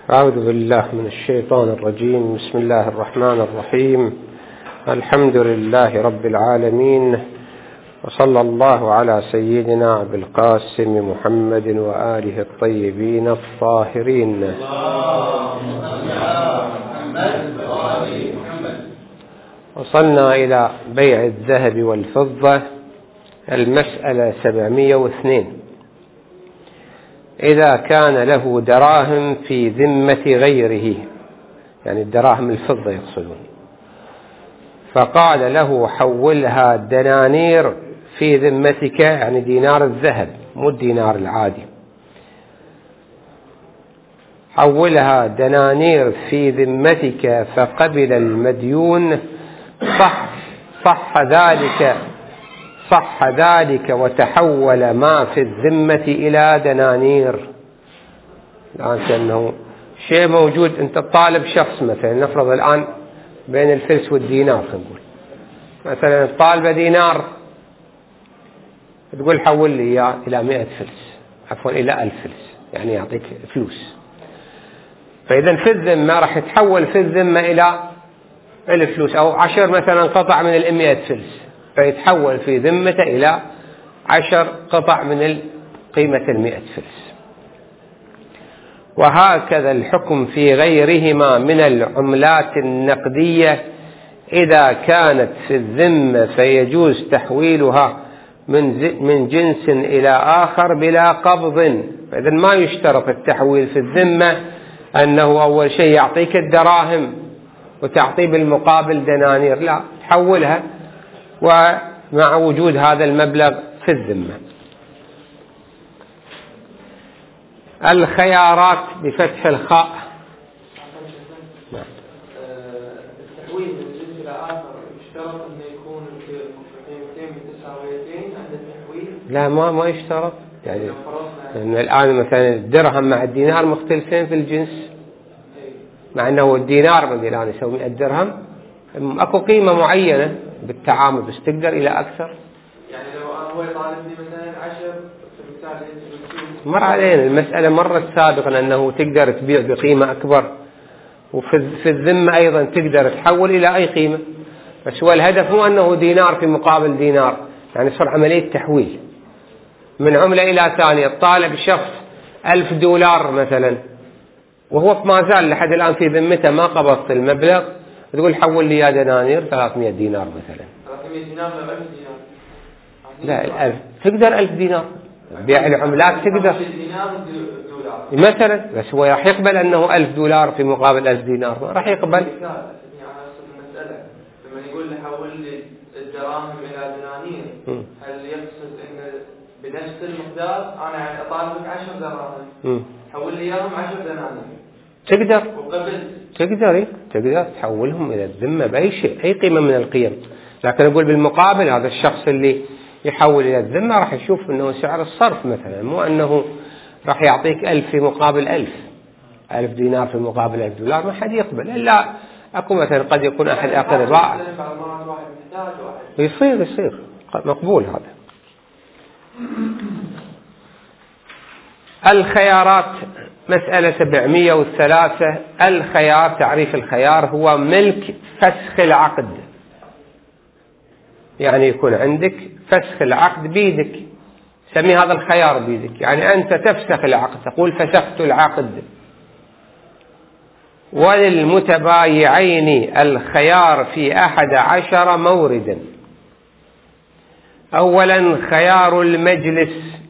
أعوذ بالله من الشيطان الرجيم. بسم الله الرحمن الرحيم. الحمد لله رب العالمين، وصلى الله على سيدنا أبي القاسم محمد وآله الطيبين الطاهرين. وصلنا إلى بيع الذهب والفضة، المسألة 702. إذا كان له دراهم في ذمة غيره، يعني الدراهم الفضة يقصدون، فقال له حولها دنانير في ذمتك، يعني دينار الذهب مو الدينار العادي، حولها دنانير في ذمتك، فقبل المديون صح ذلك وتحول ما في الذمة إلى دنانير. الآن كأنه شيء موجود، أنت طالب شخص مثلا، نفرض الآن بين الفلس والدينار، نقول مثلا الطالبة دينار، تقول حول لي إياه إلى 100 فلس، عفوا إلى 1000 فلس، يعني يعطيك فلوس. فإذا في الذمة راح يتحول في الذمة إلى الفلوس، أو 10 مثلا قطع من 100 فلس، فيتحول في ذمته إلى 10 قطع من قيمة 100 فلس. وهكذا الحكم في غيرهما من العملات النقدية، إذا كانت في الذمة فيجوز تحويلها من جنس إلى آخر بلا قبض. فإذا ما يشترط التحويل في الذمة أنه أول شيء يعطيك الدراهم وتعطيه بالمقابل دنانير، لا، تحولها ومع وجود هذا المبلغ في الذمة. الخيارات بفتح الخاء. التحويل من جنس إلى آخر يشترط أن يكون قيمتين متساويتين عند التحويل؟ لا، ما يشترط، يعني لأن الآن مثلا الدرهم مع الدينار مختلفين في الجنس، مع أنه الدينار مثلا الآن يسوي 100 درهم، أكو قيمة معينة بالتعامل، بس تقدر إلى أكثر. يعني لو هو يطالبني مثلا 10 في المثال مر علينا المسألة مرة سابقا أنه تقدر تبيع بقيمة أكبر، وفي الذمة أيضا تقدر تحول إلى أي قيمة، بس هو الهدف مو أنه دينار في مقابل دينار، يعني صار عملية تحويل من عملة إلى ثانية. طالب شخص $1000 مثلا، وهو ما زال لحد الآن في ذمته، ما قبضت المبلغ، تقول حول لي يا دنانير 300 دينار مثلا. 300 دينار ل 1000 دينار؟ لا، 1000 تقدر 1000 دينار، بيع العملات تقدر مثلا، بس هو راح يقبل أنه $1000 في مقابل 1000 دينار، ما راح يقبل. المسألة لما يقول لي حول لي الدراهم إلى دنانير، هل يقصد إن بنفس المقدار أنا أطالبك 10 دراهم حول لي إياهم 10 دنانير؟ تقدر، وقبل تقدر تحولهم إلى الذمة بأي شيء، أي قيمة من القيم. لكن أقول بالمقابل هذا الشخص اللي يحول إلى الذمة راح يشوف أنه سعر الصرف مثلا، مو أنه راح يعطيك 1000 في مقابل 1000 دينار في مقابل $1000، ما حد يقبل إلا أكو مثلا قد يكون أحد أقرباء يصير مقبول هذا. الخيارات مسألة 703. الخيار، تعريف الخيار هو ملك فسخ العقد، يعني يكون عندك فسخ العقد بيدك، سمي هذا الخيار بيدك، يعني أنت تفسخ العقد، تقول فسخت العقد. وللمتبايعين الخيار في 11 موردا. أولا خيار المجلس،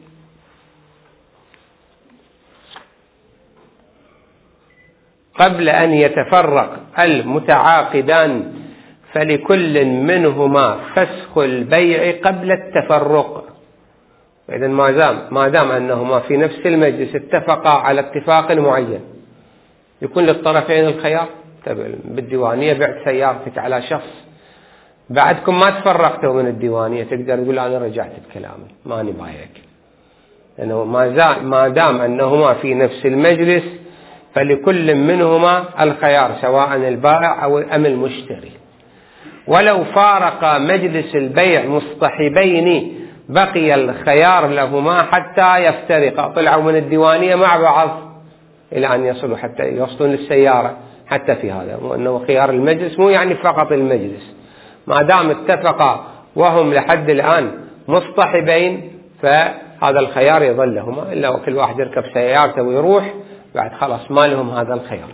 قبل أن يتفرق المتعاقدان فلكل منهما فسخ البيع قبل التفرق. إذن ما دام أنهما في نفس المجلس اتفقا على اتفاق معين، يكون للطرفين الخيار. بالديوانية بعت سيارتك على شخص، بعدكم ما تفرقتوا من الديوانية، تقدر تقول أنا رجعت بكلامي ماني بايعك، لأنه ما دام أنهما في نفس المجلس فلكل منهما الخيار، سواء البائع أو المشتري. ولو فارق مجلس البيع مصطحبين بقي الخيار لهما حتى يفترقا، طلعوا من الديوانية مع بعض إلى أن يصلوا حتى يوصلون للسيارة. حتى في هذا وأنه خيار المجلس مو يعني فقط المجلس، ما دام اتفقا وهم لحد الآن مصطحبين فهذا الخيار يظل لهما، إلا وكل واحد يركب سيارته ويروح بعد خلاص ما لهم هذا الخيار.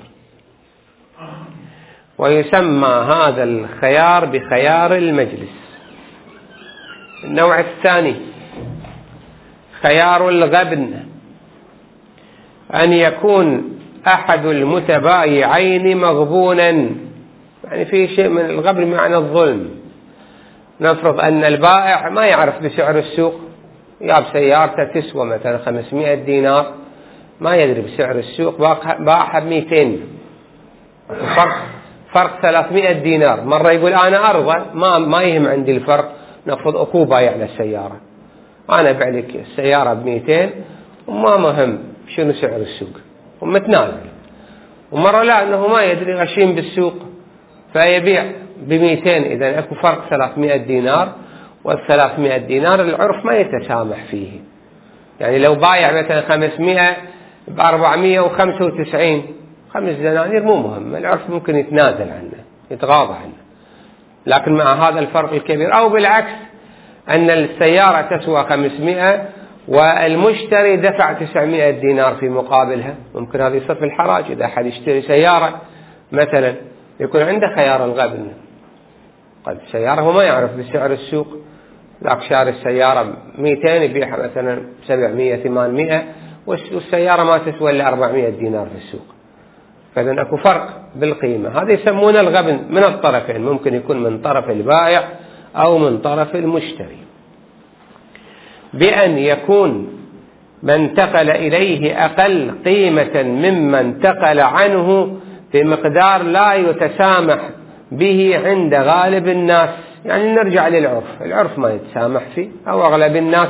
ويسمى هذا الخيار بخيار المجلس. النوع الثاني خيار الغبن، أن يكون أحد المتبايعين مغبونا، يعني في شيء من الغبن معنى الظلم. نفرض أن البائع ما يعرف بسعر السوق، ياب سيارته تسوى مثلا 500 دينار، ما يدري بسعر السوق، باعها ب200، فرق 300 دينار. مرة يقول أنا أرضى، ما يهم عندي الفرق، نفرض أكو بايع للسيارة، أنا أبيع لك السيارة ب200 وما مهم شنو سعر السوق، ومتنازل. ومرة لا، أنه ما يدري غشيم بالسوق فيبيع ب200، إذا أكو فرق 300 دينار، وال300 دينار العرف ما يتسامح فيه. يعني لو بايع مثلا 500 ب495، 5 دنانير مو مهم، العرف ممكن يتنازل عنه، يتغاضى عنه. لكن مع هذا الفرق الكبير، أو بالعكس أن السيارة تسوى 500 والمشتري دفع 900 دينار في مقابلها، ممكن هذا يصير في الحراج. إذا أحد يشتري سيارة مثلا يكون عنده خيار الغبن، قد السيارة هو ما يعرف بسعر السوق، ذاك شاري السيارة 200 يبيعها مثلا 700 800، والسيارة ما تسوى إلا 400 دينار في السوق، فإذا أكو فرق بالقيمة. هذا يسمونه الغبن من الطرفين، ممكن يكون من طرف البائع أو من طرف المشتري، بأن يكون من انتقل إليه أقل قيمة مما انتقل عنه بمقدار لا يتسامح به عند غالب الناس. يعني نرجع للعرف، العرف ما يتسامح فيه أو أغلب الناس.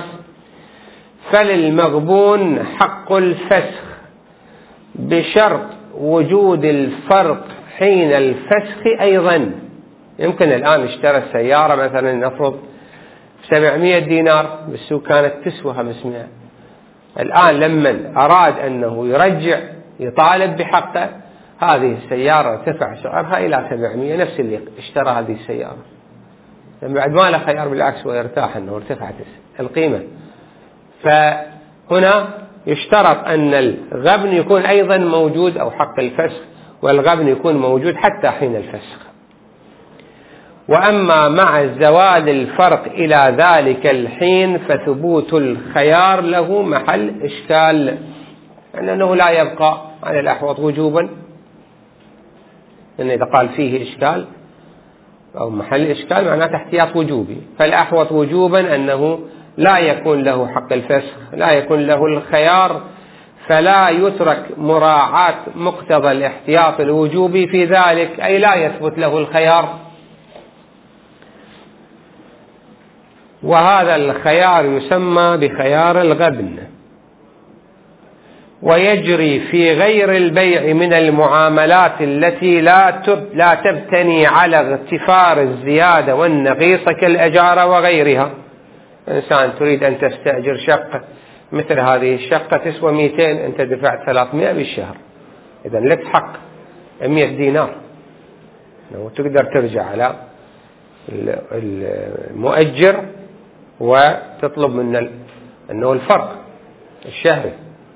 فللمغبون حق الفسخ بشرط وجود الفرق حين الفسخ أيضا. يمكن الآن اشترى السيارة مثلا نفرض 700 دينار، بالسوق كانت تسوى 500، الآن لما أراد أنه يرجع يطالب بحقه، هذه السيارة ارتفع سعرها إلى 700، نفس اللي اشترى هذه السيارة، لما بعد ما له خيار بالعكس ويرتاح أنه ارتفعت القيمة. فهنا يشترط أن الغبن يكون أيضا موجود، أو حق الفسخ والغبن يكون موجود حتى حين الفسخ. وأما مع زوال الفرق إلى ذلك الحين فثبوت الخيار له محل إشكال، يعني أنه لا يبقى على الأحوط وجوبا، لأن إذا قال فيه إشكال أو محل إشكال معناه احتياط وجوبي، فالأحوط وجوبا أنه لا يكون له حق الفسخ، لا يكون له الخيار، فلا يترك مراعاة مقتضى الاحتياط الوجوبي في ذلك، أي لا يثبت له الخيار. وهذا الخيار يسمى بخيار الغبن. ويجري في غير البيع من المعاملات التي لا تبتني على اغتفار الزيادة والنقيصة كالأجارة وغيرها. إنسان تريد أن تستأجر شقة، مثل هذه الشقة تسوى 200، أنت دفعت 300 بالشهر، إذا لك حق 100 دينار، وتقدر ترجع على المؤجر وتطلب منه أنه الفرق الشهري.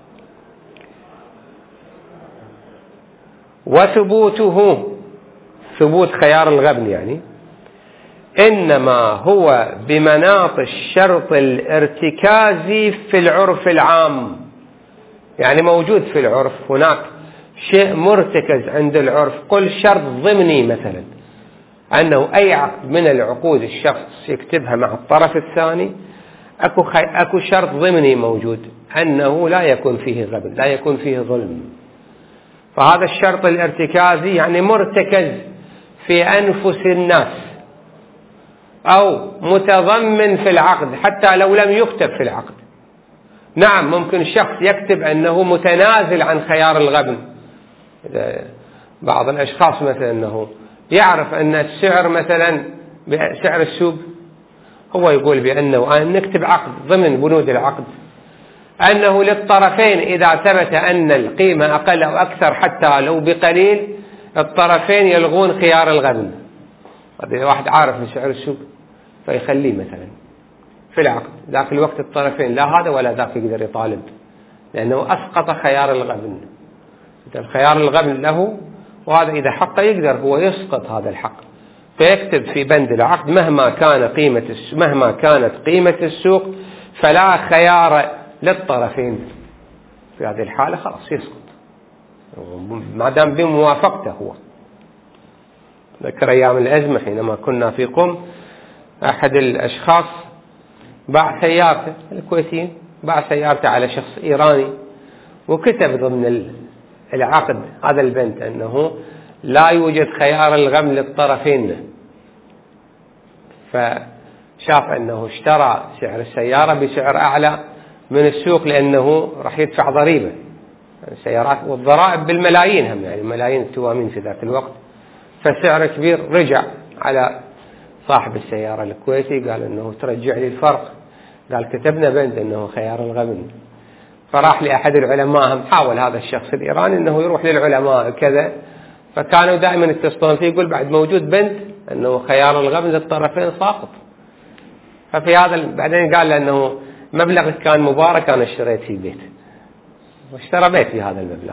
وثبوته، ثبوت خيار الغبن يعني إنما هو بمناط الشرط الارتكازي في العرف العام، يعني موجود في العرف، هناك شيء مرتكز عند العرف، قل شرط ضمني مثلا، أنه أي عقد من العقود الشخص يكتبها مع الطرف الثاني أكو شرط ضمني موجود، أنه لا يكون فيه غبن، لا يكون فيه ظلم. فهذا الشرط الارتكازي يعني مرتكز في أنفس الناس أو متضمن في العقد حتى لو لم يكتب في العقد. نعم ممكن الشخص يكتب أنه متنازل عن خيار الغبن، بعض الأشخاص مثلا أنه يعرف أن السعر مثلا بسعر السوق، هو يقول بأنه أن نكتب عقد ضمن بنود العقد أنه للطرفين إذا ثبت أن القيمة أقل أو أكثر حتى لو بقليل الطرفين يلغون خيار الغبن. إذا واحد عارف بسعر السوق فيخليه مثلا في العقد، ذاك الوقت الطرفين لا هذا ولا ذاك يقدر يطالب، لأنه أسقط خيار الغبن. الخيار الغبن له، وهذا إذا حق يقدر هو يسقط هذا الحق، فيكتب في بند العقد مهما كانت قيمة السوق فلا خيار للطرفين. في هذه الحالة خلاص يسقط ما دام بموافقته هو. ذكر أيام الأزمة حينما كنا في قم، أحد الأشخاص باع سيارته، الكويتيين باع سيارته على شخص إيراني، وكتب ضمن العقد هذا البند أنه لا يوجد خيار الغبن للطرفين. فشاف أنه اشترى سعر السيارة بسعر أعلى من السوق، لأنه راح يدفع ضريبة السيارات، والضرائب بالملايين هم، يعني ملايين التوامين في ذاك الوقت. فسعر كبير، رجع على صاحب السيارة الكويتي قال أنه ترجع لي الفرق. قال كتبنا بند أنه خيار الغبن. فراح لأحد العلماء، هم حاول هذا الشخص الإيراني أنه يروح للعلماء كذا، فكانوا دائما يتصلون فيه يقول بعد موجود بند أنه خيار الغبن للطرفين ساقط. ففي هذا بعدين قال لأنه مبلغ كان مبارك، أنا اشتريت فيه بيت واشترى بيت بهذا المبلغ.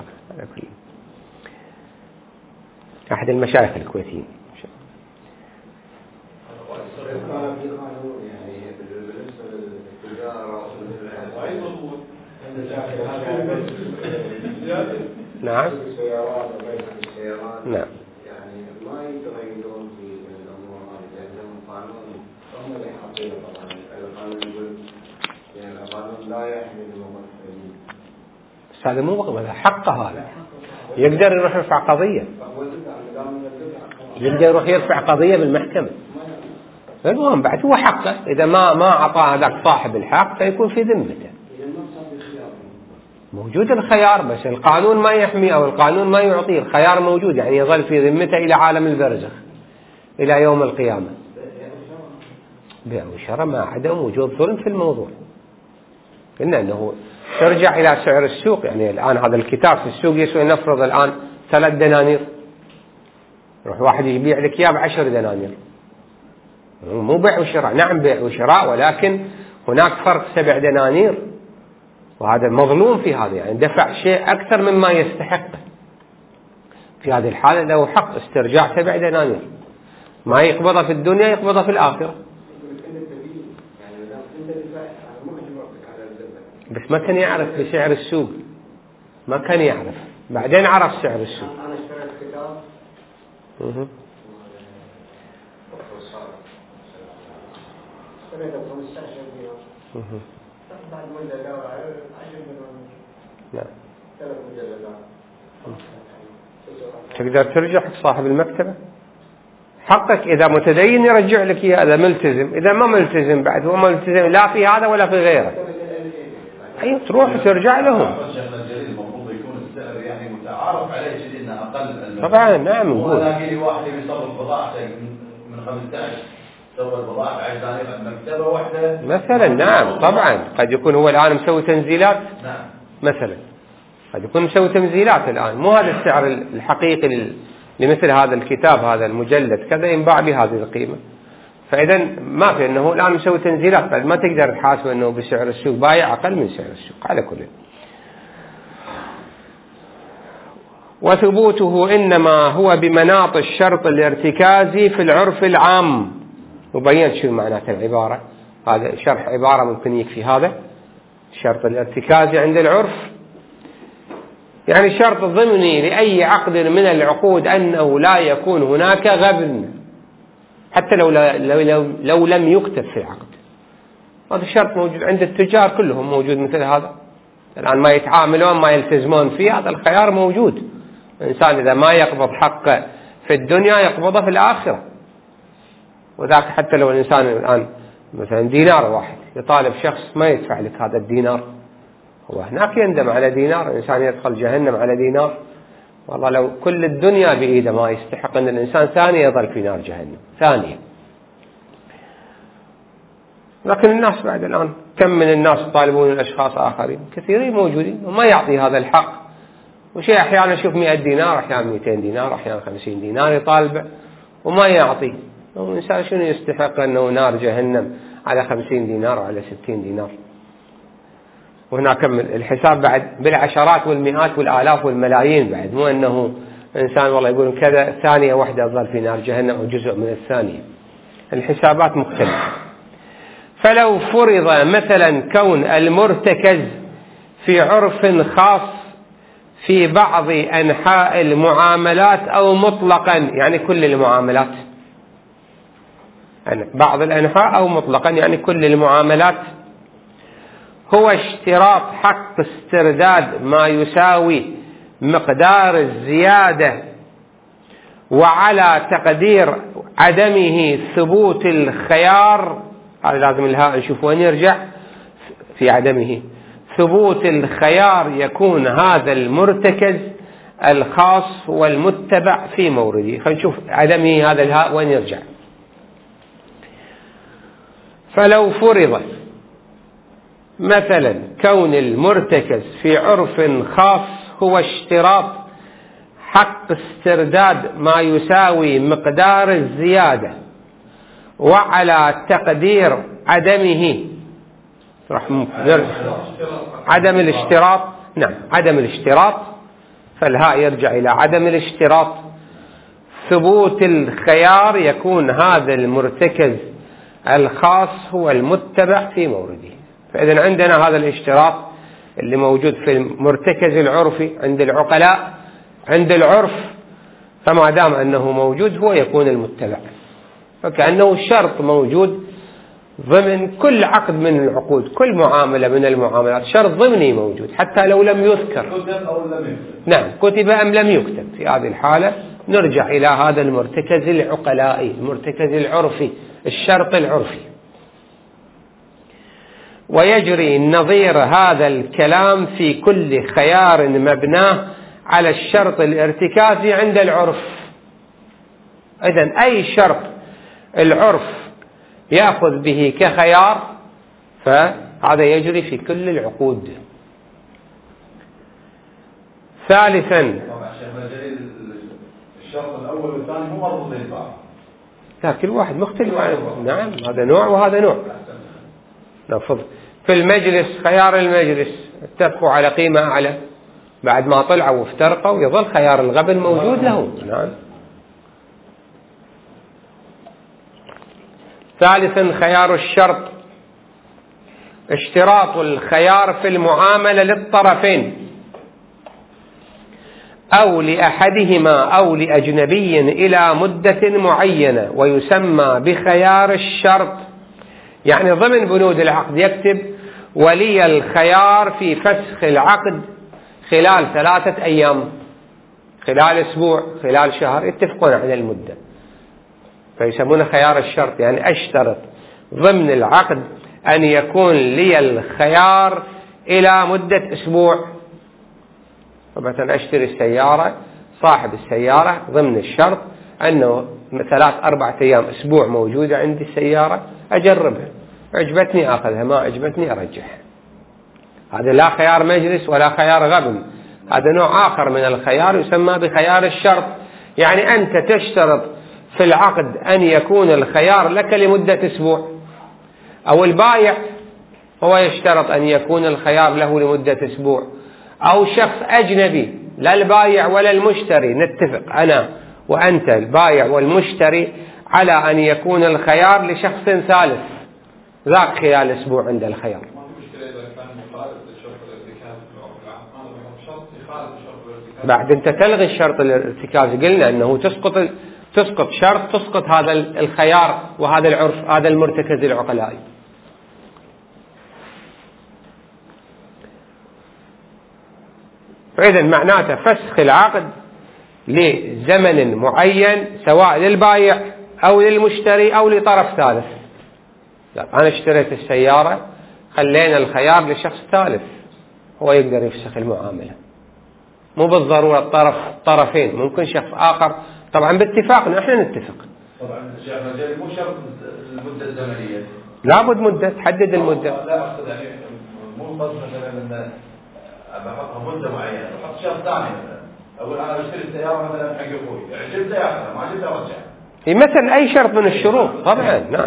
أحد المشايخ الكويتيين. نعم. نعم. يعني ما يتغيرون في الأمور هذه، لأنهم قانون هم اللي حاطينه. طبعا القانون يقول يعني القانون لا يحمل الممثلين. بس هذا مو حقه، هذا يقدر يروح يرفع قضية، يقدر يروح يرفع قضية بالمحكمة. المهم بعد هو حقه، إذا ما أعطى هذاك صاحب الحق فيكون في ذمته. موجود الخيار، بس القانون ما يحمي أو القانون ما يعطيه. الخيار موجود، يعني يظل في ذمته إلى عالم البرزخ، إلى يوم القيامة. بيع وشراء ما عدم وجود ظلم في الموضوع. قلنا أنه ترجع إلى سعر السوق. يعني الآن هذا الكتاب في السوق يسوي نفرض الآن 3 دنانير، يروح واحد يبيع لك إياه ب10 دنانير. مو بيع وشراء، نعم بيع وشراء، ولكن هناك فرق 7 دنانير، وهذا مظلوم في هذا، يعني دفع شيء أكثر مما يستحقه. في هذه الحالة له حق استرجاع 7 دنانير، ما يقبضه في الدنيا يقبضه في الآخرة. بس ما كان يعرف بسعر السوق، ما كان يعرف، بعدين عرف سعر السوق. أنا اشتريت كتاب اشتريته ب 15 دينار، بعد مدة دورة 10 دنانير. نعم. 3 مجلدات. تقدر ترجع حق صاحب المكتبة حقك، إذا متدين يرجع لك إياه، إذا ملتزم. إذا ما ملتزم بعد هو ملتزم لا في هذا ولا في غيره، أي تروح ترجع لهم. المفروض يكون السعر يعني متعارف عليه جديد انه اقل. طبعا نعم نقول. ولكن واحد يصرف بضاعته من 15 سوى البضاعة عشان مكتبة واحدة مثلا. نعم طبعا قد يكون هو الآن مسوي تنزيلات. نعم. مثلا قد يكون مسوي تنزيلات الآن، مو هذا السعر الحقيقي لمثل هذا الكتاب، هذا المجلد كذا ينباع بهذه القيمة. فإذا ما في أنه الآن مسوي تنزيلات، بعد ما تقدر تحاسب أنه بسعر السوق، بايع أقل من سعر السوق على كل. وثبوته إنما هو بمناط الشرط الارتكازي في العرف العام. وبينت شو معنات العبارة، هذا شرح عبارة ممكن يكفي. هذا الشرط الارتكازي عند العرف يعني شرط ضمني لأي عقد من العقود أنه لا يكون هناك غبن، حتى لو لم يكتب في العقد. هذا الشرط موجود عند التجار كلهم، موجود مثل هذا الآن، ما يتعاملون ما يلتزمون فيه. هذا الخيار موجود. الإنسان إذا ما يقبض حقه في الدنيا يقبضه في الآخرة. وذاك حتى لو الإنسان الآن مثلا دينار واحد يطالب شخص ما يدفع لك هذا الدينار، هو هناك يندم على دينار. الإنسان يدخل جهنم على دينار. والله لو كل الدنيا بإيده ما يستحق أن الإنسان ثانية يظل في نار جهنم ثانية. لكن الناس بعد الآن كم من الناس يطالبون الأشخاص آخرين، كثيرين موجودين وما يعطي هذا الحق، وشيء أحيانا نشوف 100 دينار، أحيانا 200 دينار، أحيانا 50 دينار يطالبه وما يعطي. الإنسان شنو يستحق أنه نار جهنم على 50 دينار وعلى 60 دينار؟ وهناك الحساب بعد بالعشرات والمئات والآلاف والملايين بعد، مو أنه إنسان والله يقول كذا ثانية واحدة ظل في نار جهنم أو جزء من الثانية، الحسابات مختلفة. فلو فرض مثلا كون المرتكز في عرف خاص في بعض أنحاء المعاملات أو مطلقا، يعني كل المعاملات، يعني بعض الأنحاء أو مطلقا يعني كل المعاملات، هو اشتراط حق استرداد ما يساوي مقدار الزيادة، وعلى تقدير عدمه ثبوت الخيار، هذا لازم الهاء نشوف وين يرجع في عدمه ثبوت الخيار، يكون هذا المرتكز الخاص والمتبع في مورده. خلينا نشوف عدمه هذا الهاء وين يرجع. فلو فرض مثلا كون المرتكز في عرف خاص هو اشتراط حق استرداد ما يساوي مقدار الزيادة، وعلى تقدير عدمه عدم الاشتراط، نعم عدم الاشتراط، فالهاء يرجع إلى عدم الاشتراط، ثبوت الخيار، يكون هذا المرتكز الخاص هو المتبع في مورده. فإذا عندنا هذا الاشتراط اللي موجود في المرتكز العرفي عند العقلاء، عند العرف فما دام أنه موجود هو يكون المتبع، فكأنه شرط موجود ضمن كل عقد من العقود، كل معاملة من المعاملات شرط ضمني موجود حتى لو لم يذكر، كتب أو لم يكتب، نعم كتب أم لم يكتب. في هذه الحالة نرجع إلى هذا المرتكز العقلائي، المرتكز العرفي، الشرط العرفي. ويجري نظير هذا الكلام في كل خيار مبناه على الشرط الارتكازي عند العرف. إذن أي شرط العرف يأخذ به كخيار فهذا يجري في كل العقود. ثالثا الشرط الأول والثاني مو مربوطين ببعض، لا كل واحد مختلف عنه، نعم هذا نوع وهذا نوع. نفض في المجلس خيار المجلس اتفقوا على قيمة أعلى، بعد ما طلعوا وافترقوا يظل خيار الغبن موجود له، نعم. ثالثا خيار الشرط، اشتراط الخيار في المعاملة للطرفين أو لأحدهما أو لأجنبي إلى مدة معينة، ويسمى بخيار الشرط. يعني ضمن بنود العقد يكتب ولي الخيار في فسخ العقد خلال 3 أيام، خلال أسبوع، خلال شهر، يتفقون على المدة، فيسمونه خيار الشرط. يعني أشترط ضمن العقد أن يكون لي الخيار إلى مدة أسبوع. مثلا أشتري السيارة، صاحب السيارة ضمن الشرط أنه 3-4 أيام أسبوع موجودة عندي السيارة أجربها، عجبتني أخذها، ما عجبتني أرجعها. هذا لا خيار مجلس ولا خيار غبن، هذا نوع آخر من الخيار يسمى بخيار الشرط. يعني أنت تشترط في العقد أن يكون الخيار لك لمدة أسبوع، أو البائع هو يشترط أن يكون الخيار له لمدة أسبوع، أو شخص أجنبي لا البائع ولا المشتري، نتفق أنا وأنت البائع والمشتري على أن يكون الخيار لشخص ثالث، ذاك خلال أسبوع عند الخيار. بعد أنت تلغي الشرط الارتكازي، قلنا أنه تسقط شرط، تسقط هذا الخيار وهذا العرف، هذا المرتكز العقلائي. فإذا معناته فسخ العقد لزمن معين سواء للبائع أو للمشتري أو لطرف ثالث. أنا اشتريت السيارة، خلينا الخيار لشخص ثالث هو يقدر يفسخ المعاملة، مو بالضرورة طرفين، ممكن شخص آخر، طبعا باتفاقنا احنا نتفق. طبعا الشيخ مجالي مو شرط المدة الزمنية، لابد مدة، تحدد المدة. لا أقصد يعني مو قصد مثلا أن بحطها مدة معينة، بحط شرط ثاني مثلا أقول أنا بشتري السيارة مثلا حق أخوي، عجبته ياخذها، ما عجبته أرجع. مثلا أي شرط من الشروط طبعا. نعم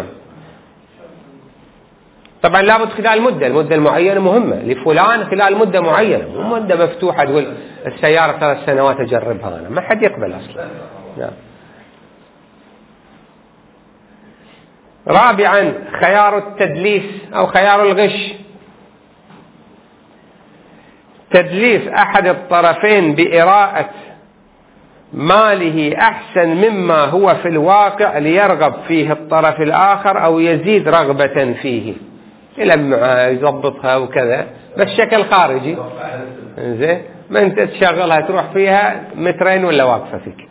طبعا لابد خلال المدة المعينة مهمة لفلان، خلال مدة معينة، مو مدة مفتوحة تقول السيارة 3 سنوات أجربها أنا، ما حد يقبل أصلا. نعم. رابعا خيار التدليس أو خيار الغش. تدليس أحد الطرفين بإراءة ماله أحسن مما هو في الواقع ليرغب فيه الطرف الآخر أو يزيد رغبة فيه، يلمعها يضبطها وكذا بس شكل خارجي. زين ما أنت تشغلها تروح فيها 2 ولا واقفة فيك.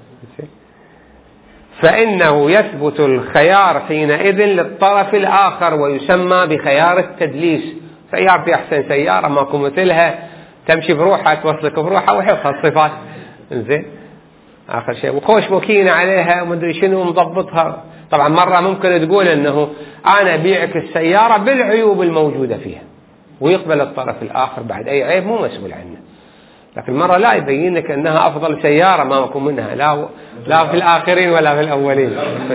فإنه يثبت الخيار حينئذ للطرف الآخر ويسمى بخيار التدليس. سيارتي أحسن سيارة ماكو مثلها، تمشي بروحها توصلك بروحها وحفظها الصفات. زين آخر شيء وخوش مكينة عليها ومدري شنو مضبطها. طبعا مرة ممكن تقول أنه أنا أبيعك السيارة بالعيوب الموجودة فيها، ويقبل الطرف الآخر بعد أي عيب مو مسؤول عنه. لكن مرة لا يبين لك أنها أفضل سيارة ما ماكو منها، لا في الآخرين ولا في الأولين.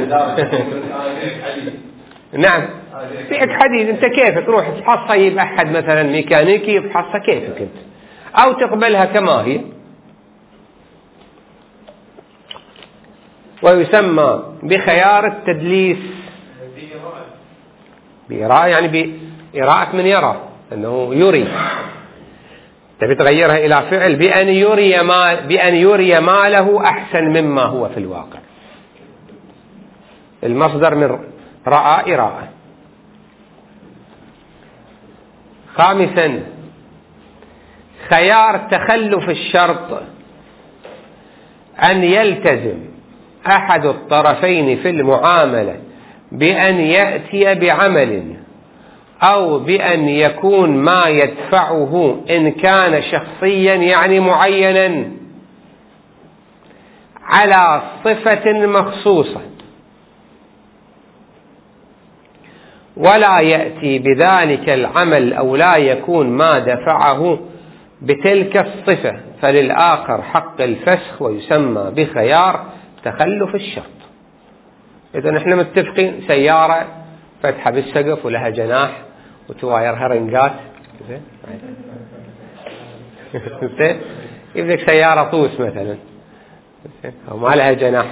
نعم بيعك حديد، أنت كيف تروح تفحصها، يجيب أحد مثلا ميكانيكي يفحصها كيفك أنت، أو تقبلها كما هي. ويسمى بخيار التدليس بإراءة، يعني بإراءة من يرى أنه يري، تبي تغيرها إلى فعل بأن يري ماله أحسن مما هو في الواقع. المصدر من رأى إراءة. خامسا خيار تخلف الشرط، أن يلتزم أحد الطرفين في المعاملة بأن يأتي بعمل أو بأن يكون ما يدفعه إن كان شخصيا يعني معينا على صفة مخصوصة، ولا يأتي بذلك العمل أو لا يكون ما دفعه بتلك الصفة، فللآخر حق الفسخ ويسمى بخيار تخلف الشرط. إذا نحن متفقين سيارة فتحة بالسقف ولها جناح وتوايرها رنقات، يبدأ سيارة طوس مثلا أو ما لها جناح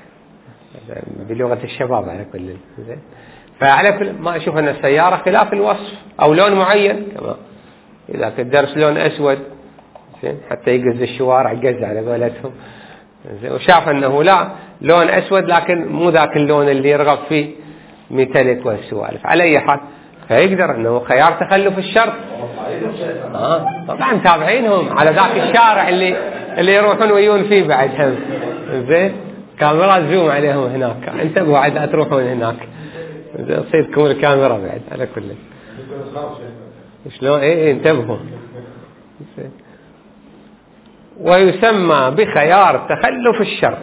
بلغة الشباب على كل. فعلى كل ما أشوف أن السيارة خلاف الوصف أو لون معين، كما إذا كدرس لون أسود حتى يقز الشوارع قز على قولتهم، وشاف أنه لا لون أسود لكن مو ذاك اللون اللي يرغب فيه ميتاليك والسوالف. على أي حال فيقدر أنه خيار تخلف الشرط. طبعا تابعينهم على ذاك الشارع اللي يروحون ويون فيه بعد هم. زين كاميرا زوم عليهم هناك، انتبهوا بعد لا تروحون هناك تصيدكم الكاميرا بعد على كل شلون. انتبهوا. ويسمى بخيار تخلف الشرط.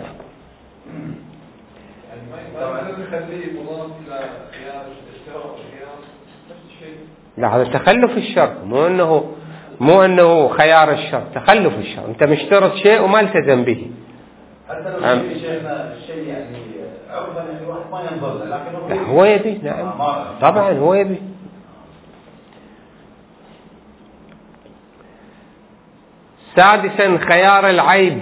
لا هذا تخلف الشرط، مو انه خيار الشرط، تخلف الشرط. انت مشترط شيء وما التزم به. حتى لو شيخنا الشيء يعني عرفا ان الواحد ما ينظر لكن هو يبي. نعم طبعا هو يبي. سادسا خيار العيب،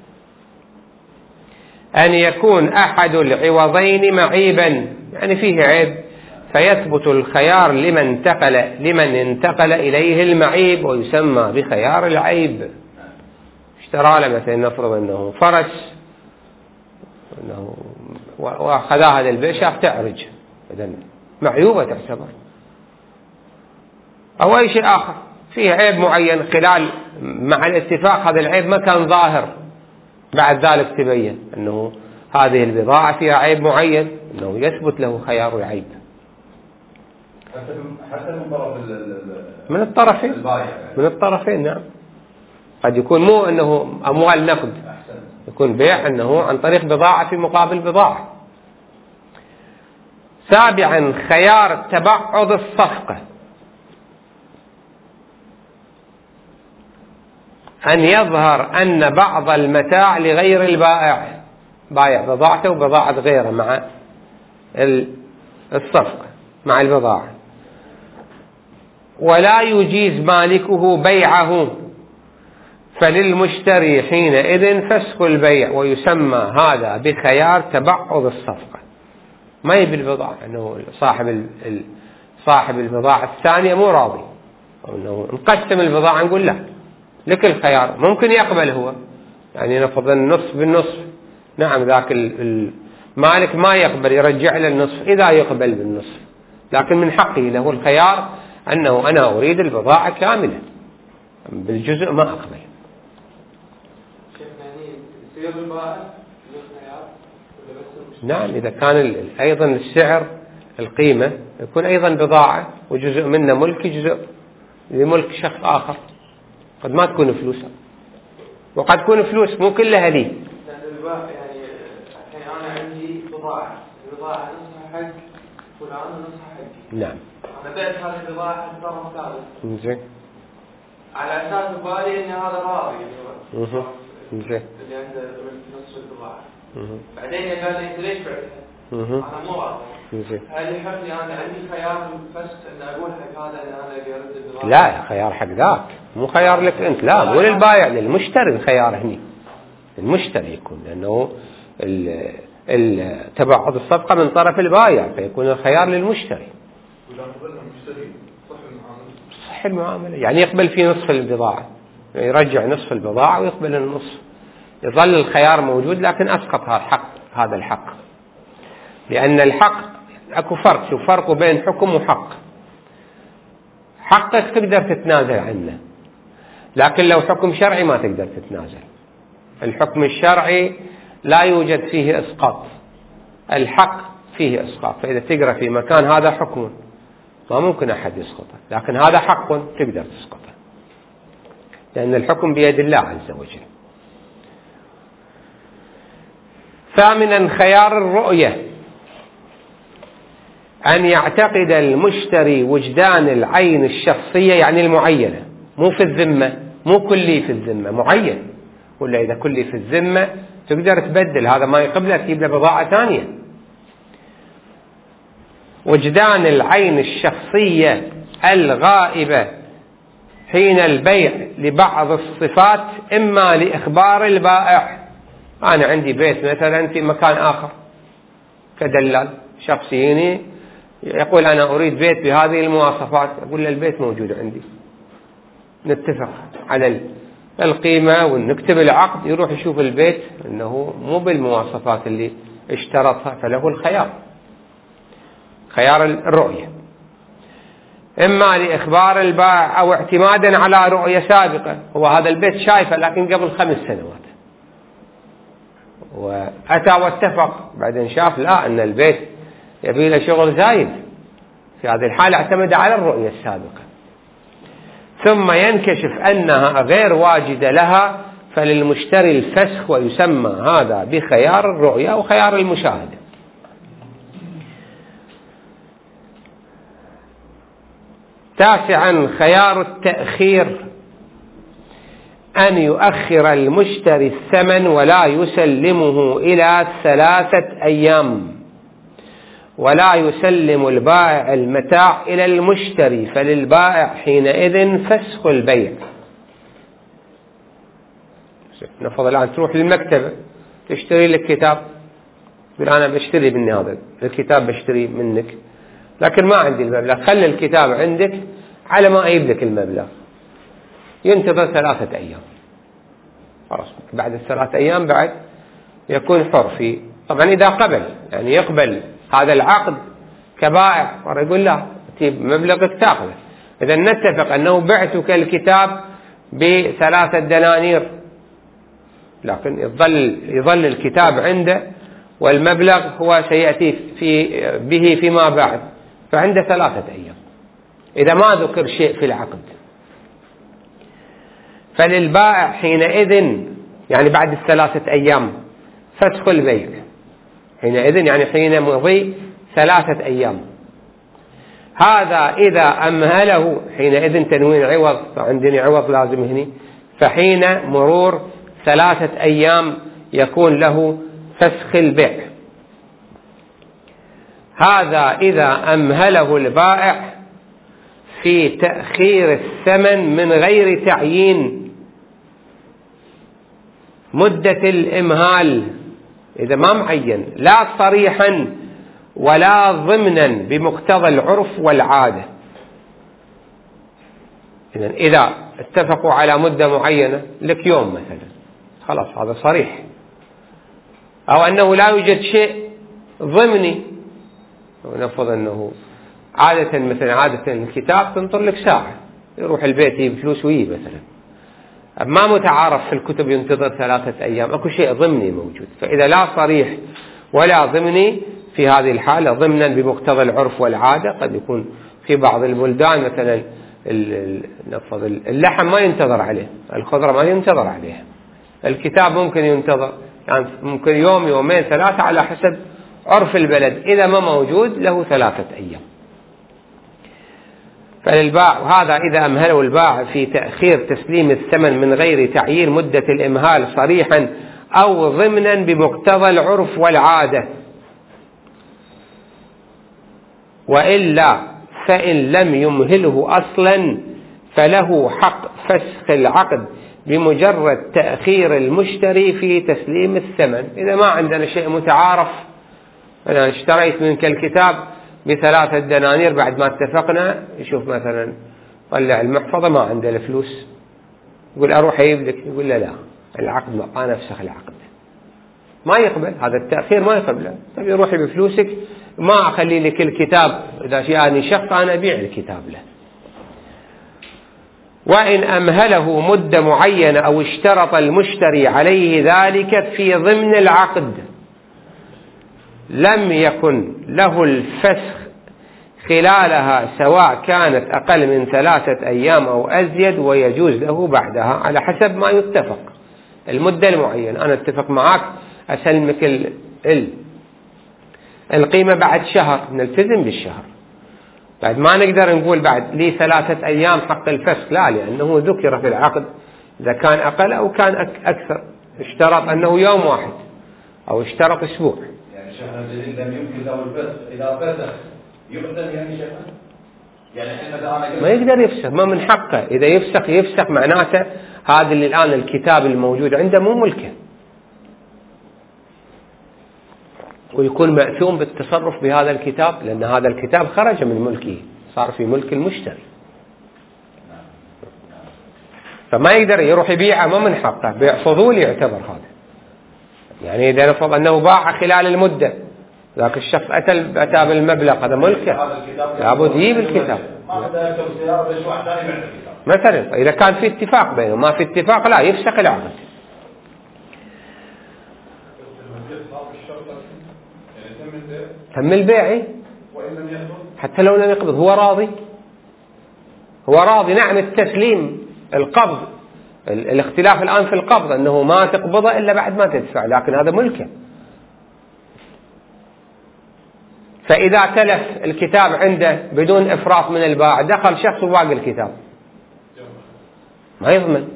أن يكون أحد العوضين معيبا، يعني فيه عيب فيثبت الخيار لمن انتقل إليه المعيب ويسمى بخيار العيب. اشترى له مثلا نفرض أنه فرس وأخذها للبيع شاف تعرج، إذن معيوبة تعتبر، أو أي شيء آخر فيه عيب معين خلال مع الاتفاق هذا العيب ما كان ظاهر، بعد ذلك تبين أنه هذه البضاعة فيها عيب معين، أنه يثبت له خيار العيب حتى من الطرفين. من الطرفين نعم. قد يكون مو أنه أموال نقد، يكون بيع أنه عن طريق بضاعة في مقابل بضاعة. سابعا خيار تبعض الصفقة، أن يظهر أن بعض المتاع لغير البائع، بايع بضاعته وبضاعة غيره مع الصفقة مع البضاعة، ولا يجيز مالكه بيعه، فللمشتري حينئذ فسخ البيع، ويسمى هذا بخيار تبعض الصفقة. ما يبي البضاعة، أنه صاحب البضاعة الثانية مو راضي، أو أنه نقسم البضاعة، نقول لا لك الخيار. ممكن يقبل هو، يعني نفض النصف بالنصف، نعم ذاك المالك ما يقبل، يرجع له النصف إذا يقبل بالنصف، لكن من حقه له الخيار أنه أنا أريد البضاعة كاملة، بالجزء ما أقبل. نعم إذا كان أيضا السعر القيمة يكون أيضا بضاعة وجزء منه ملك، جزء لملك شخص آخر، قد ما تكون فلوسه وقد تكون فلوس مو كلها لي. يعني أنا عندي بضاعة نصها حق فلان ونصها حق. نعم. أنا بعت هذه البضاعة حق طرف ثالث. زين. على أساس بالي إن هذا راضي. زين. اللي عنده نصف البضاعة. بعدين قال لي أنت ليش بعتها؟ أنا مو راضي. زين. هل يحبني أنا عندي خيار فسخ إن أقول حق هذا إن أنا أبي أرد البضاعة؟ لا، خيار حق ذاك، مو خيار لك أنت، لا مو للبائع، للمشتري الخيار هني، المشتري يكون، لأنه تبعض الصفقة من طرف البائع، فيكون الخيار للمشتري. صح المعاملة، يعني يقبل في نصف البضاعة، يرجع نصف البضاعة ويقبل النصف، يظل الخيار موجود، لكن أسقط هذا الحق، لأن الحق أكو فرق، شو فرق بين حكم وحق. حقك تقدر تتنازل عنه، لكن لو حكم شرعي ما تقدر تتنازل. الحكم الشرعي لا يوجد فيه إسقاط، الحق فيه إسقاط. فإذا تقرأ في مكان هذا حكم ما ممكن أحد يسقطه، لكن هذا حق تقدر تسقطه، لأن الحكم بيد الله عز وجل. ثامنا خيار الرؤية، أن يعتقد المشتري وجدان العين الشخصية، يعني المعينة، مو في الذمة، مو كلي في الذمة، معين. ولا إذا كلي في الذمة تقدر تبدل، هذا ما يقبله تجيب له بضاعة ثانية. وجدان العين الشخصية الغائبة حين البيع لبعض الصفات، إما لإخبار البائع، أنا عندي بيت مثلا في مكان آخر كدلال شخصيني يقول أنا أريد بيت بهذه المواصفات، أقول له البيت موجود عندي، نتفق على القيمة ونكتب العقد، يروح يشوف البيت أنه مو بالمواصفات اللي اشترطها، فله الخيار، خيار الرؤية، إما لإخبار البائع أو اعتمادا على رؤية سابقة، هو هذا البيت شايفه لكن قبل 5 سنوات، وأتى واتفق بعدين شاف لا أن البيت يبي له شغل زايد، في هذه الحالة اعتمد على الرؤية السابقة، ثم ينكشف أنها غير واجدة لها، فللمشتري الفسخ، ويسمى هذا بخيار الرؤية أو خيار المشاهدة. تاسعا خيار التأخير، أن يؤخر المشتري الثمن ولا يسلمه إلى 3 أيام، ولا يسلم البائع المتاع إلى المشتري، فللبائع حينئذ فسخ البيع. نفضل الآن تروح للمكتبة تشتري لك كتاب، تقول أنا بشتري مني هذا الكتاب، بشتري منك لكن ما عندي المبلغ، خلي الكتاب عندك على ما أجيب لك المبلغ، ينتظر 3 أيام، خلاص بعد 3 أيام بعد يكون حر فيه. طبعا إذا قبل، يعني يقبل هذا العقد كبائع، مرة يقول لا تجيب مبلغك تأخذه. إذا نتفق أنه بعتك الكتاب ب3 دنانير، لكن يظل الكتاب عنده والمبلغ هو سيأتي به فيما بعد، فعنده 3 أيام إذا ما ذكر شيء في العقد. فللبائع حينئذ، يعني بعد 3 أيام فسخ البيع، حينئذ يعني حين مضي 3 أيام. هذا إذا أمهله حينئذ تنوين عوض، فعندني عوض لازم هنا، فحين مرور 3 أيام يكون له فسخ البيع. هذا إذا أمهله البائع في تأخير الثمن من غير تعيين مدة الإمهال، إذا ما معين لا صريحا ولا ضمنا بمقتضى العرف والعادة. إذا اتفقوا على مدة معينة لك يوم مثلا، خلاص هذا صريح. أو أنه لا يوجد شيء ضمني، ونفرض أنه عادة الكتاب تنطر لك ساعة، يروح البيت يجيب فلوس ويجي مثلا. ما متعارف في الكتب ينتظر 3 أيام، أكو شيء ضمني موجود. فإذا لا صريح ولا ضمني، في هذه الحالة ضمنا بمقتضى العرف والعادة. قد يكون في بعض البلدان مثلا اللحم ما ينتظر عليه، الخضرة ما ينتظر عليها، الكتاب ممكن ينتظر، يعني ممكن يوم يومين 3 على حسب عرف البلد. إذا ما موجود له 3 أيام. فالباع هذا إذا أمهله الباع في تأخير تسليم الثمن من غير تعيين مدة الإمهال صريحا أو ضمنا بمقتضى العرف والعادة. وإلا فإن لم يمهله أصلا فله حق فسخ العقد بمجرد تأخير المشتري في تسليم الثمن. إذا ما عندنا شيء متعارف، أنا اشتريت منك الكتاب ب3 دنانير، بعد ما اتفقنا يشوف مثلا طلع المحفظة ما عنده الفلوس، يقول أروح أجيب لك، يقول لا العقد أنا أفسخ العقد، ما يقبل هذا التأخير، ما يقبله. طيب يروح بفلوسك، ما أخلي لك الكتاب، إذا جاءني شخص أنا أبيع الكتاب له. وإن أمهله مدة معينة أو اشترط المشتري عليه ذلك في ضمن العقد لم يكن له الفسخ خلالها، سواء كانت أقل من 3 أيام أو أزيد، ويجوز له بعدها على حسب ما يتفق. المدة المعينة أنا اتفق معك أسلمك القيمة بعد شهر، نلتزم بالشهر. بعد ما نقدر نقول بعد لي 3 أيام حق الفسخ، لا، لأنه ذكر في العقد إذا كان أقل أو كان أكثر. اشترط أنه يوم واحد أو اشترط أسبوع. يعني شهر جديد لم يمكن له الفسخ، إذا فسخ يؤذن يعني شهر، يعني إحنا ما يقدر يفسخ، ما من حقه. إذا يفسخ معناته هذا اللي الآن الكتاب الموجود عنده مو ملكه، ويكون مأثوم بالتصرف بهذا الكتاب، لأن هذا الكتاب خرج من ملكه، صار في ملك المشتري. فما يقدر يروح يبيعه، ما من حقه، بيع فضول يعتبر هذا. يعني إذا نفرض أنه باع خلال المدة، ذاك الشخص أتى بالمبلغ، هذا ملكه، لابد يجيب الكتاب مثلا. إذا كان في اتفاق بينهم، ما في اتفاق لا يفسخ العقد. تم البيع حتى لو لم يقبض، هو راضي نعم التسليم القبض. الاختلاف الآن في القبض أنه ما تقبضه إلا بعد ما تدفع، لكن هذا ملكه. فإذا تلف الكتاب عنده بدون إفراط من البائع، دخل شخص وباقي الكتاب، ما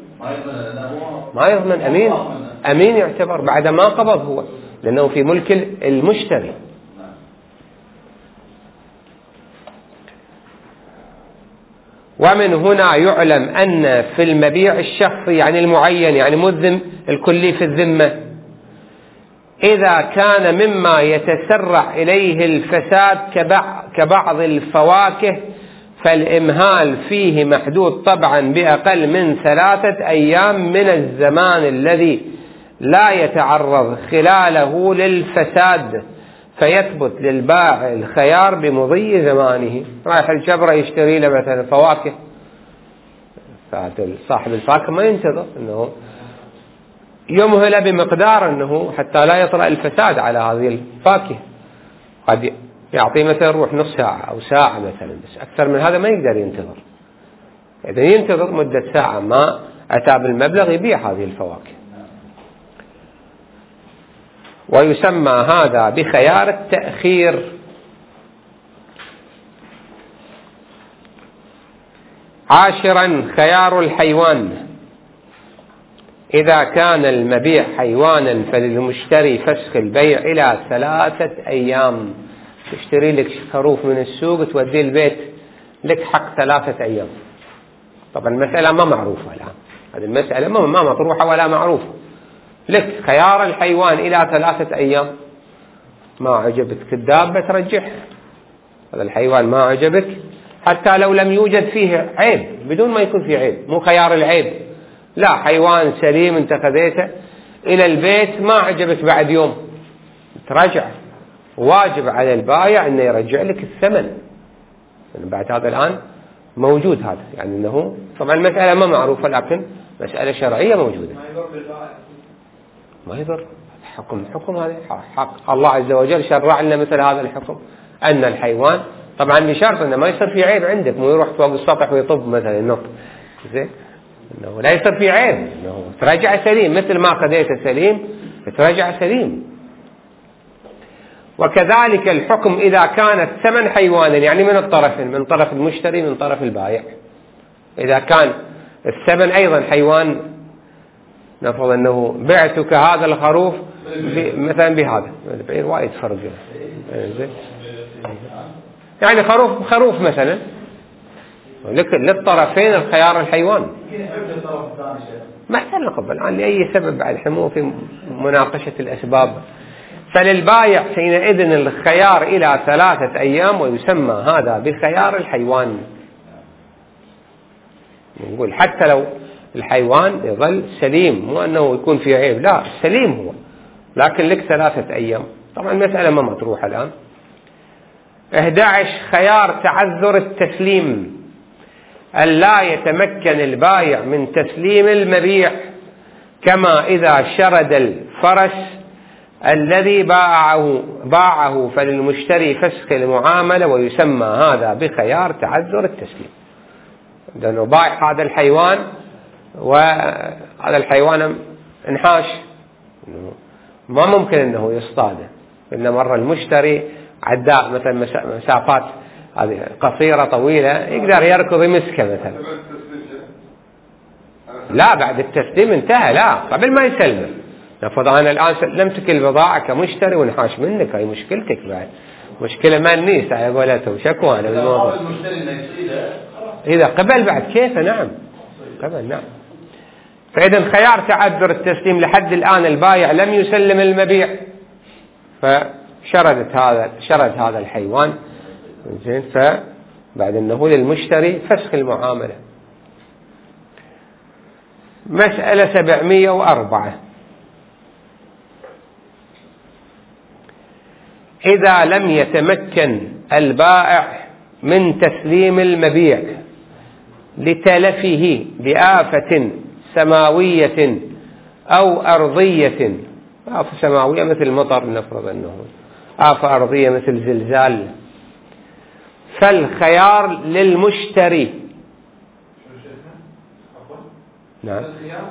يضمن أمين يعتبر بعد ما قبض هو، لأنه في ملك المشتري. ومن هنا يعلم أن في المبيع الشخصي يعني المعين، يعني مذم الكلي في الذمة، إذا كان مما يتسرع إليه الفساد كبعض الفواكه، فالإمهال فيه محدود طبعا بأقل من 3 أيام من الزمان الذي لا يتعرض خلاله للفساد، فيثبت للبائع الخيار بمضي زمانه. رايح الجبرة يشتري له مثلا فواكه، صاحب الفاكهة ما ينتظر أنه يمهل بمقدار أنه حتى لا يطرأ الفساد على هذه الفاكهة. قد يعطي مثلا روح نص ساعة أو ساعة مثلا، بس أكثر من هذا ما يقدر ينتظر. إذا ينتظر مدة ساعة ما أتى بالمبلغ يبيع هذه الفواكه. ويسمى هذا بخيار التأخير، 10. خيار الحيوان: إذا كان المبيع حيوانا فللمشتري فسخ البيع إلى 3 أيام. تشتري لك خروف من السوق توديه البيت، لك حق 3 أيام. طبعا المسألة ما معروفة الآن، هذه المسألة ما مطروحة ولا معروفة. لك خيار الحيوان إلى 3 أيام. ما عجبتك الدابة ترجعها، هذا الحيوان ما عجبك، حتى لو لم يوجد فيه عيب، بدون ما يكون فيه عيب، مو خيار العيب، لا، حيوان سليم انت خذيته إلى البيت ما عجبك بعد يوم ترجع، واجب على البائع أنه يرجع لك الثمن. يعني بعد هذا الآن موجود هذا، يعني أنه طبعا المسألة ما معروفة لكن مسألة شرعية موجودة. ما يضر، حكم هذا حق الله عز وجل شرع لنا مثل هذا الحكم، أن الحيوان طبعا بشرط أنه ما يصير في عيب عندك، مو يروح فوق السطح ويطب مثلا ينط، زين، أنه لا يصير في عيب، أنه ترجع سليم مثل ما خذيته سليم ترجع سليم. وكذلك الحكم إذا كان الثمن حيوانا، يعني من الطرفين، من طرف المشتري من طرف البائع. إذا كان الثمن أيضا حيوان، نفرض أنه بعتك هذا الخروف مثلا بهذا البعير، وايد فرق يعني خروف مثلا، للطرفين الخيار الحيوان. ما احتاج نقبل الآن لأي سبب بعد حمو في مناقشة الأسباب. فللبايع حينئذ الخيار إلى 3 أيام، ويسمى هذا بخيار الحيوان. نقول حتى لو الحيوان يظل سليم، مو أنه يكون فيه عيب، لا، سليم هو، لكن لك 3 أيام. طبعا المسألة ما مطروحة الآن. 11. خيار تعذر التسليم: ألا يتمكن البائع من تسليم المبيع، كما إذا شرد الفرس الذي باعه فللمشتري فسخ المعاملة، ويسمى هذا بخيار تعذر التسليم. لأنه بايع هذا الحيوان، وهذا الحيوان انحاش، ما ممكن أنه يصطاده، إن مرة المشتري عداء مثلا مسافات هذه قصيرة طويلة يقدر يركض يمسكه مثلا، لا بعد التسليم انتهى، لا قبل ما يسلمه. نفرض أنا الآن سلمتك البضاعة كمشتري ونحاش منك، هاي مشكلتك، بعد مشكلة ما النيس على قولته، شكوى أنا بالموضوع. إذا قبل بعد كيف؟ نعم قبل، نعم. فإذا خيار تعذر التسليم، لحد الآن البائع لم يسلم المبيع، شرد هذا الحيوان، زين، فبعد أنه للمشتري فسخ المعاملة. مسألة 704. إذا لم يتمكن البائع من تسليم المبيع لتلفه بآفة سماوية أو أرضية، آفة سماوية مثل مطر، نفرض أنه آفة أرضية مثل زلزال، فالخيار للمشتري. نعم،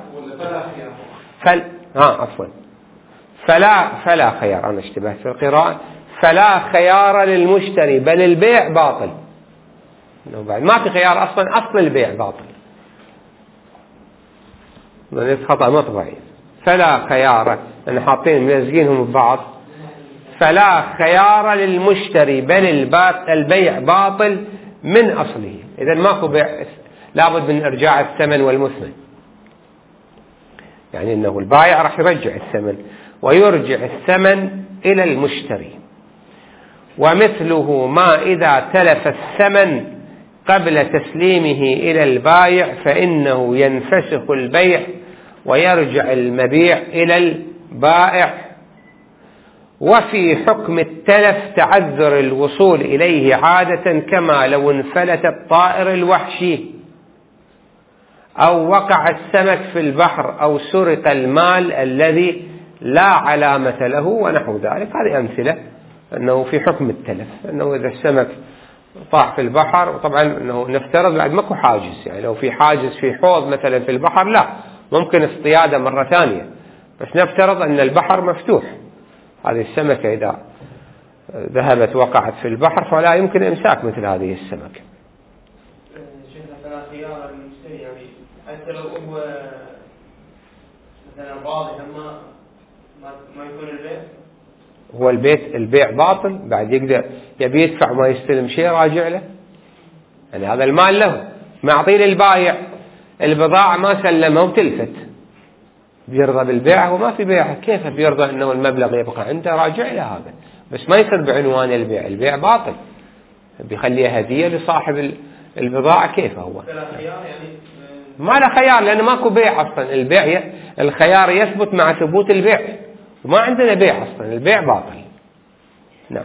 فلا خيار، أنا اشتبهت في القراءة، فلا خيار للمشتري، بل البيع باطل. بعد ما في خيار أصلا، أصل البيع باطل، خطأ مطبعي. فلا خيار، أنا حاطين ملزقينهم ببعض، فلا خيار للمشتري بل البيع باطل من أصله. إذا ماكو بيع، لابد من إرجاع الثمن والمثمن، يعني أنه البائع راح يرجع الثمن ويرجع الثمن إلى المشتري. ومثله ما إذا تلف الثمن قبل تسليمه إلى البائع فإنه ينفسخ البيع ويرجع المبيع إلى البائع. وفي حكم التلف تعذر الوصول إليه عادة، كما لو انفلت الطائر الوحشي أو وقع السمك في البحر أو سرق المال الذي لا علامة له ونحو ذلك. هذه أمثلة أنه في حكم التلف، أنه إذا السمك طاح في البحر، طبعا أنه نفترض بعد ماكو حاجز، يعني لو في حاجز في حوض مثلا في البحر لا ممكن اصطياده مرة ثانية، بس نفترض أن البحر مفتوح، هذه السمكة إذا ذهبت وقعت في البحر فلا يمكن إمساك مثل هذه السمكة. شيخنا فلا خيار يعني حتى لو هو مثلا باطل ما يكون البيع، هو البيع باطل، بعد يقدر يبي يدفع ما يستلم شيء راجع له، يعني هذا المال له، معطي للبايع البضاعة ما سلمها وتلفت، بيرضى بالبيع وما في بيع، كيف بيرضى انه المبلغ يبقى عنده راجع له هذا؟ بس ما يصير بعنوان البيع باطل، بيخليها هدية لصاحب البضاعة. كيف هو؟ ما له خيار، لأنه ماكو بيع أصلا. الخيار يثبت مع ثبوت البيع، وما عندنا بيع أصلا، البيع باطل. نعم.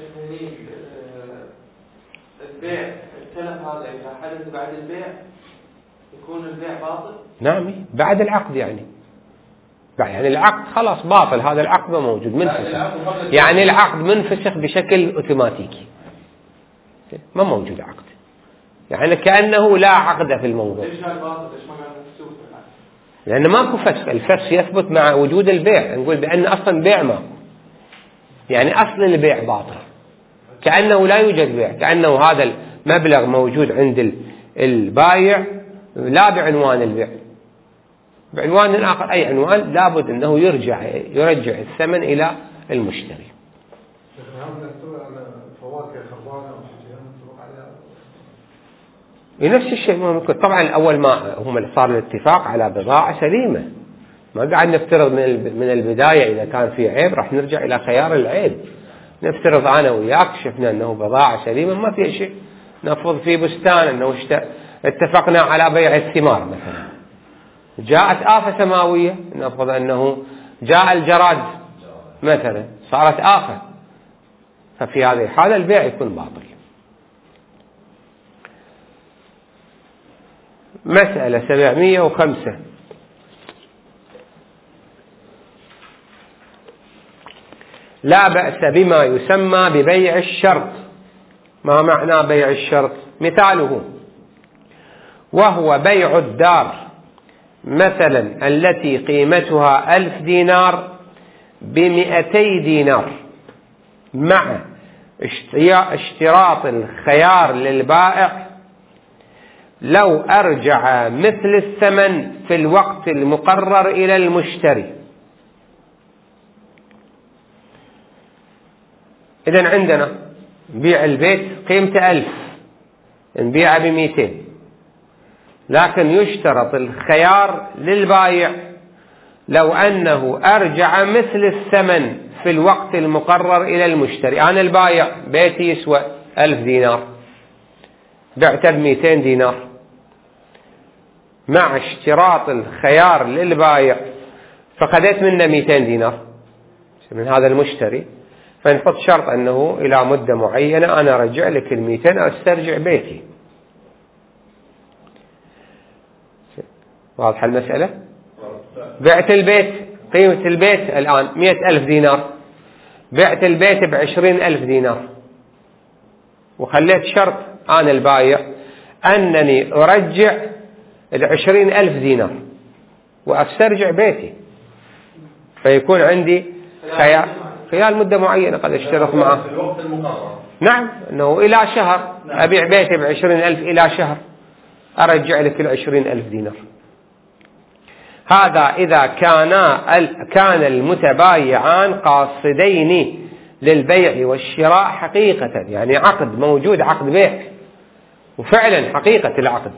البيع التلف هذا إذا حدث بعد البيع يكون البيع باطل؟ نعم، بعد العقد يعني العقد خلاص باطل، هذا العقد ما موجود، منفسخ، يعني العقد منفسخ بشكل اوتوماتيكي، ما موجود عقد، يعني كأنه لا عقد في الموضوع. ليش باطل؟ ليش ما مفسوخ؟ لأن ماكو فسخ، الفسخ يثبت مع وجود البيع، نقول بأن أصلا بيع ماكو، يعني أصل البيع باطل، كأنه لا يوجد بيع، كأنه هذا المبلغ موجود عند البايع لا بعنوان البيع، بعنوان آخر، أي عنوان لابد أنه يرجع الثمن إلى المشتري. نفس الشيء ما ممكن طبعا. الأول ما هم صار الاتفاق على بضاعة سليمة، ما قاعد نفترض من البداية إذا كان في عيب راح نرجع إلى خيار العيب. نفترض أنا وياك شفنا أنه بضاعة سليمة ما في شيء، نفرض في بستان أنه اتفقنا على بيع الثمار مثلا، جاءت آفة سماوية، نفرض أنه جاء الجراد مثلا، صارت آفة، ففي هذه الحالة البيع يكون باطل. مسألة 705. لا بأس بما يسمى ببيع الشرط. ما معنى بيع الشرط؟ مثاله: وهو بيع الدار مثلا التي قيمتها 1000 دينار ب200 دينار، مع اشتراط الخيار للبائع لو أرجع مثل الثمن في الوقت المقرر إلى المشتري. إذن عندنا نبيع البيت قيمته 1000، نبيعه ب200، لكن يشترط الخيار للبائع لو أنه أرجع مثل الثمن في الوقت المقرر إلى المشتري. أنا البائع بيتي يسوى 1000 دينار، بعته ب200 دينار، مع اشتراط الخيار للبائع فخذت منه 200 دينار من هذا المشتري، فنحط شرط أنه إلى مدة معينة أنا أرجع لك 200 أسترجع بيتي. واضحة المسألة؟ بعت البيت، قيمة البيت الآن 100,000 دينار، بعت البيت ب20,000 دينار، وخليت شرط أنا البائع أنني أرجع 20,000 دينار وأسترجع بيتي، فيكون عندي خيال مدة معينة قد اشترط معه في الوقت المقرر. نعم، أنه إلى شهر أبيع بيتي ب20,000 إلى شهر أرجع لك 20,000 دينار. هذا إذا كان المتبايعان قاصدين للبيع والشراء حقيقة، يعني عقد موجود، عقد بيع وفعلا حقيقة العقد،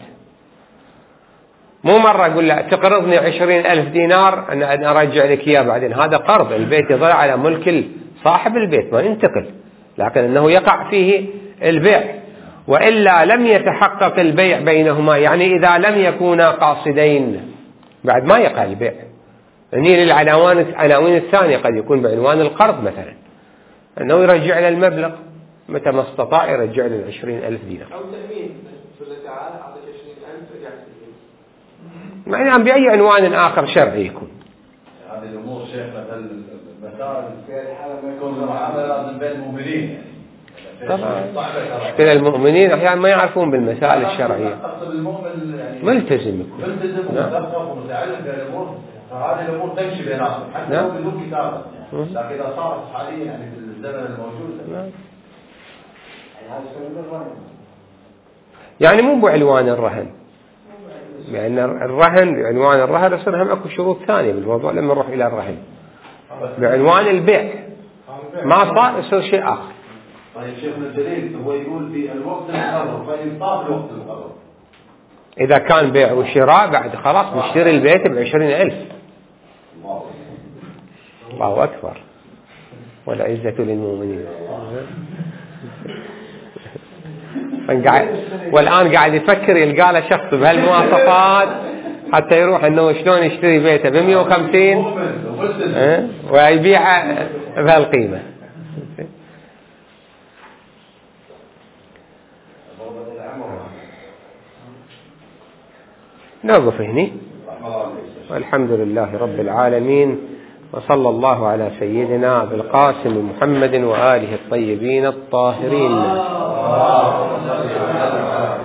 مو مرة أقول له تقرضني 20,000 دينار أنا أرجع لك إياه بعدين. هذا قرض، البيت يظل على ملك صاحب البيت ما ينتقل، لكن أنه يقع فيه البيع، وإلا لم يتحقق البيع بينهما، يعني إذا لم يكونا قاصدين بعد ما يقع البيع. يعني للعناوين الثانية قد يكون بعنوان القرض مثلا، أنه يرجع له المبلغ متى ما استطاع، يرجع له 20,000 دينار. أو تأمين، قل تعالى أعطيك 20,000 رجعت لي. يعني بأي عنوان آخر شرعي يكون. هذه الأمور شيخ مثل المسائل في الحالة ما يكون معاملة لازم بين المؤمنين، طبعا مشكلة المؤمنين أحيانا ما يعرفون بالمسائل الشرعية. أقصد المؤمن يعني ملتزم يكون، ملتزم ومثقف ومتعلم بالأمور، فهذه الأمور تمشي بيناتهم حتى لو بدون كتابة، لكن إذا صارت حاليا يعني في الزمن الموجود يعني مو بعنوان الرهن، لأن الرهن بعنوان الرهن يصير هم أكو شروط ثانية بالموضوع لما نروح إلى الرهن بعنوان البيع ما صار يصير شيء آخر. طيب شيخنا الجليل هو يقول في الوقت المقرر فإن طاف الوقت المقرر إذا كان بيع وشراء بعد خلاص نشتري البيت ب20,000. الله أكبر والعزة للمؤمنين. والآن قاعد يفكر يلقى له شخص بهالمواصفات حتى يروح انه شلون يشتري بيته ب150 ويبيعه بهالقيمة. نوقف هني والحمد لله رب العالمين وصلى الله على سيدنا أبي القاسم محمد وآله الطيبين الطاهرين.